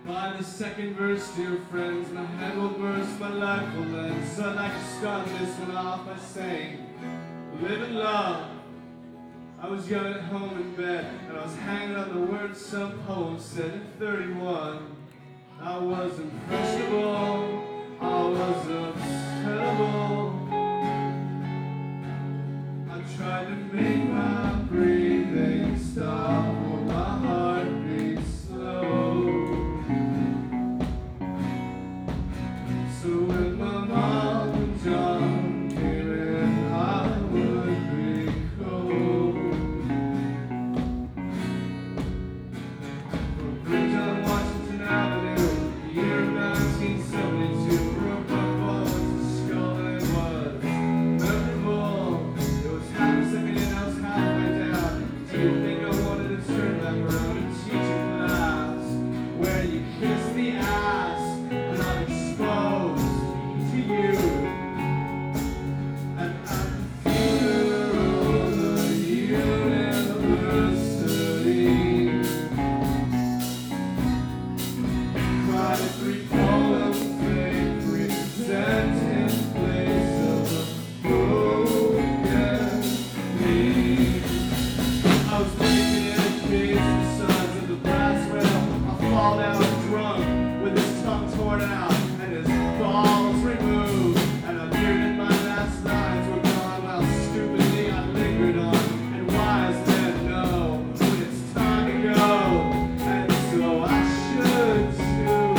By the second verse, dear friends, my head will burst, my life will end. So I'd like to start this one off by saying, live and love. I was young at home in bed, and I was hanging on the words some poem said at 31. I was impressionable, I was obsessible. I tried to make my breathing stop or my heartbeat slow. So when my mom and John came in, I would be cold. For a bridge on Washington Avenue, the year of 1972, broke my bones, the skull and it was memorable. It was half a second and I was halfway down. Do you think I wanted to turn back around and teach a class where you kiss the ass and I'm exposed to you? And at the funeral of the university, cried 3 poems they present in place of a broken me. I was breathing in a case the signs of the brass rail. I fall down drunk with his tongue torn out and his balls removed. And I knew that my last lines were gone while stupidly I lingered on. And wise men know when it's time to go, and so I should too.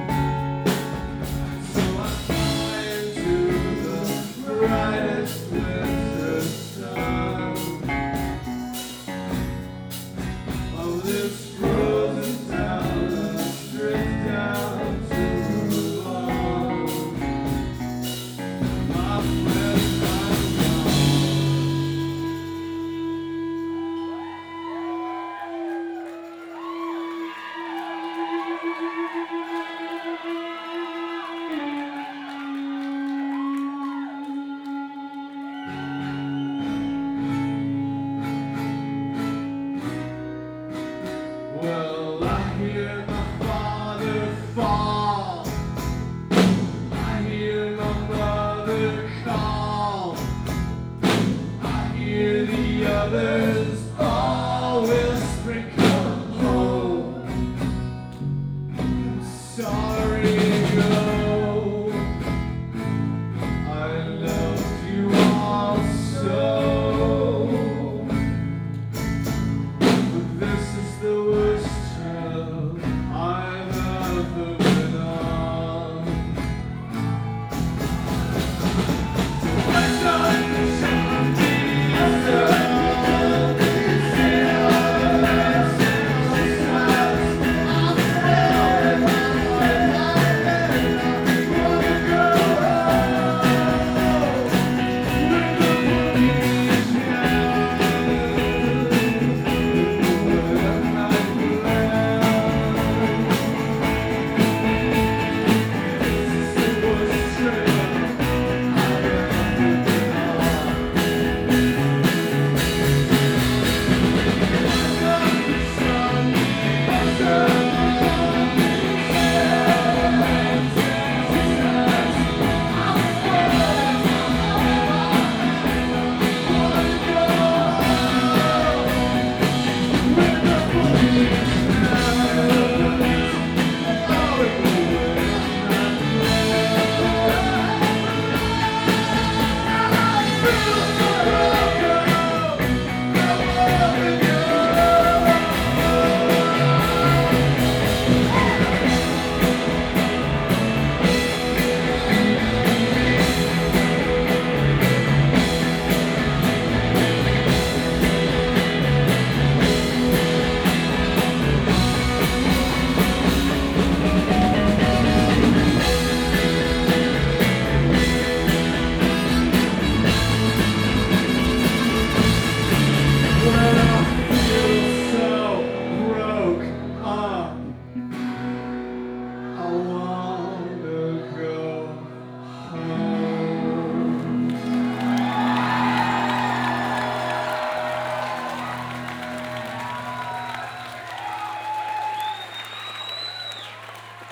So I fly into the brightest place.